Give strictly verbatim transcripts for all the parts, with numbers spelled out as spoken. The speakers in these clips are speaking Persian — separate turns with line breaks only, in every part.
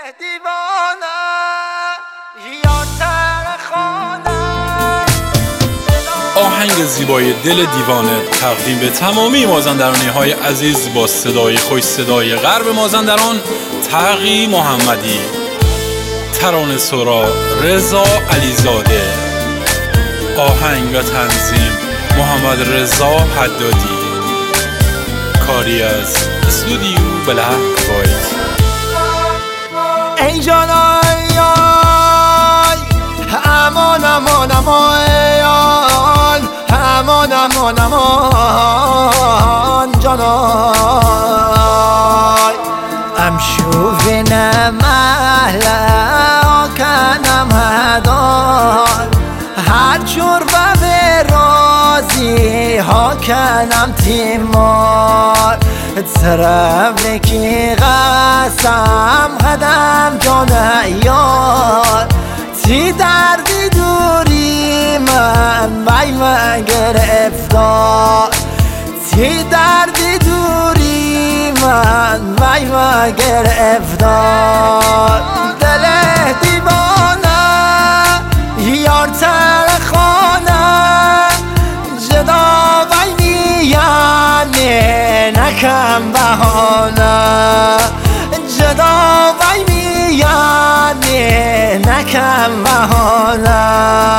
دیوانه یار سر خانه.
آهنگ زیبای دل دیوانه تقدیم به تمامی مازندرانی های عزیز با صدای خوش صدای غرب مازندران تقی محمدی، ترانه سرا رضا علیزاده، آهنگ و تنظیم محمد رضا حدادی، کاری از استودیو بلک وایت.
ای جان آی آی امان امان امان امان امان امان جان آی امشوف نمهل آکنم هدار هر جور به رازی ها کنم تیمار تربکی قسم قدم جان یار تی دردی دوری من بای من گرفتار تی دردی دوری من بای من گرفتار. دل دیوانه یار تر خانه جدا وی میانه نکم بهانه جدا وی میانه نکم بهانه.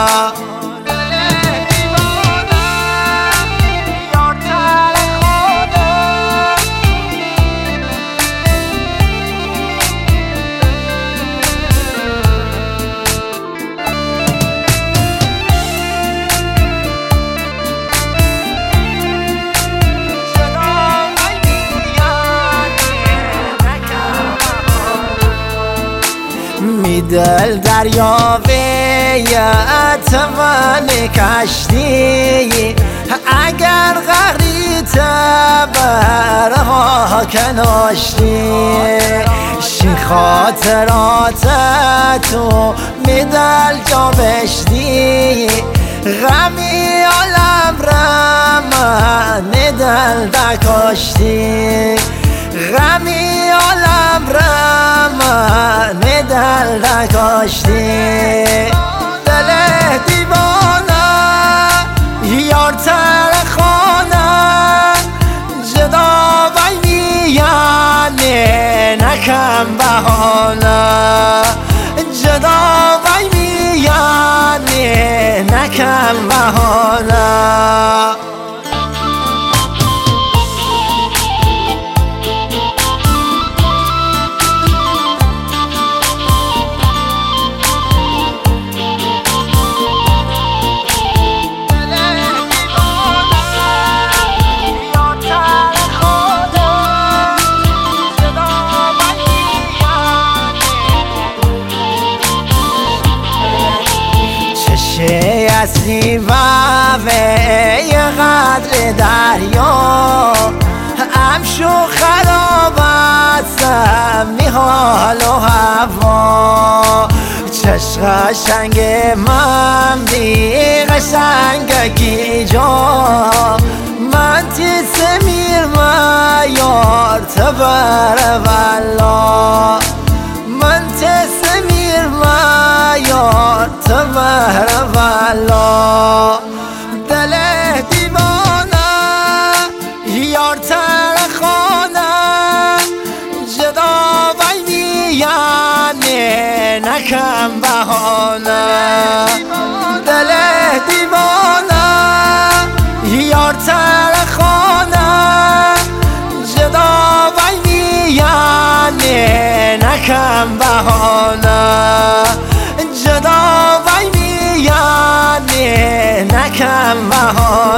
دل دریا ویت من کشتی اگر غریت برها کناشتی شی خاطرات تو میدل جا بشتی غمی عالم را من دل دکاشتی غمی عالم را من دل دکاشتی. دل دیوانه یار تر خانه جدا وی میانه نکم بهانه جدا وی میانه نکم بهانه. اصلی و وی قدر دریا امشو خراب هستم میحال و هوا چشم قشنگ من بی قشنگ کی جا من تی سمیر ما یار تبر والا من تی سمیر ما یار تبر والا. دل دیوانه یار تر خانه جدا وی میانه نکم بهانه دل دیوانه یار تر خانه جدا وی میانه نکم بهانه جدا وی میانه نکم بهانه.